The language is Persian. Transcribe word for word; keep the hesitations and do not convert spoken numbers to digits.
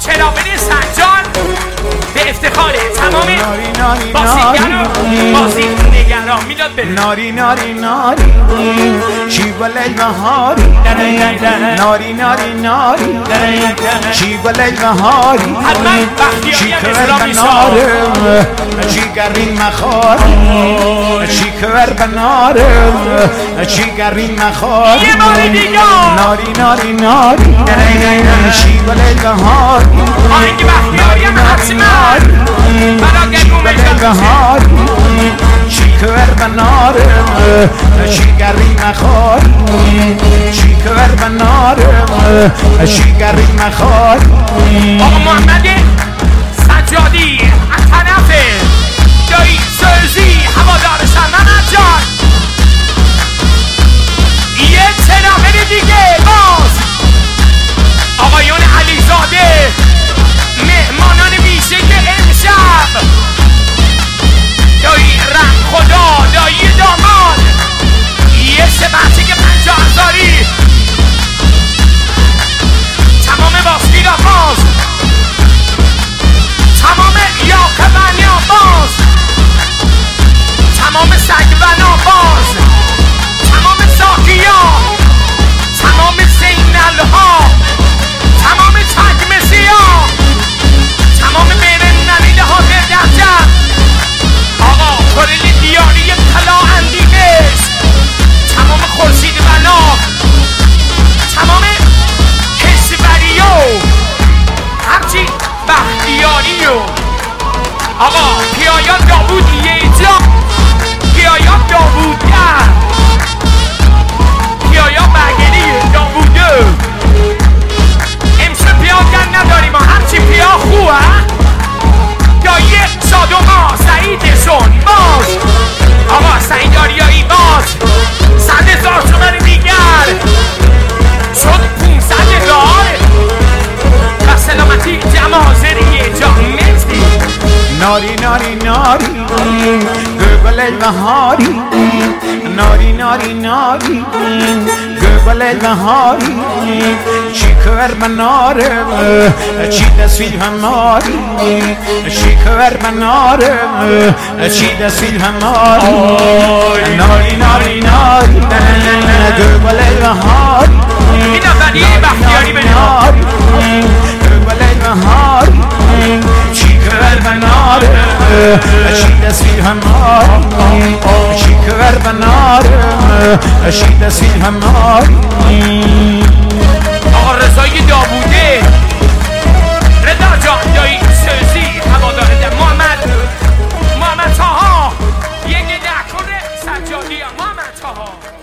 چراغدی سجاد به افتخار تمام بازیگران بازیگران میداد بره. ناری ناری ناری شیبل نهاری ناری ناری ناری شیبل نهاری حتما بختیاری هم اسلام میشه. چیگرین مخاری چیکر بنارم چیگرین مخاری یه بار دیگه ناری ناری ناری شیبل نهاری آهنگ بختیاری هم حتما برا گلگون بهاری چیکر بنارم چیگرین مخاری چیکر بنارم چیگرین مخاری. آقا محمد سجادی از طرف دایی سرزی هوادار محمد جان یه تراغل دیگه باز آقایون علیزاده مهمانان ویژه امشب دایی رم خدا دایی داماد یه سبعتی که پنجاه هزاری تمام باسکیرا باز تمام یاخه ونیا باز تمام سگ ونا باز تمام ساکیا تمام سینل ها تمام تگمسی ها تمام بیرن نمیده ها دردجم آقا کلیل دیاری طلا اندیمش تمام خورشید ونا تمام کشوریو همچی بختیاریو آقا پیایا داوود یه جا پیایا داوودگر پیایا بگلی داووده امشب پیاگر نداریم ما همچی پیا خوبه دایی صادقا سعیدشون باز آقا سعید آریایی باز صد هزار تومن دیگر شد پونصد هزار و سلامتی جمع حاضر یه جا مرسی. ناری ناری ناری گل نهاری ناری ناری ناری گل نهاری چیکر بنارم چی دستی هماری چیکر بنارم چی دستی هماری ناری ناری ناری گل نهاری اینا بدی بختیاری نهاری گل نهاری چیکر بنارم چی دستی هماری چیکر بنارم چی دستی هماری. آقا رضای داووده رضا جان دایی سرزی هواداره محمد محمد طاها یه نکنه سجادی محمد طاها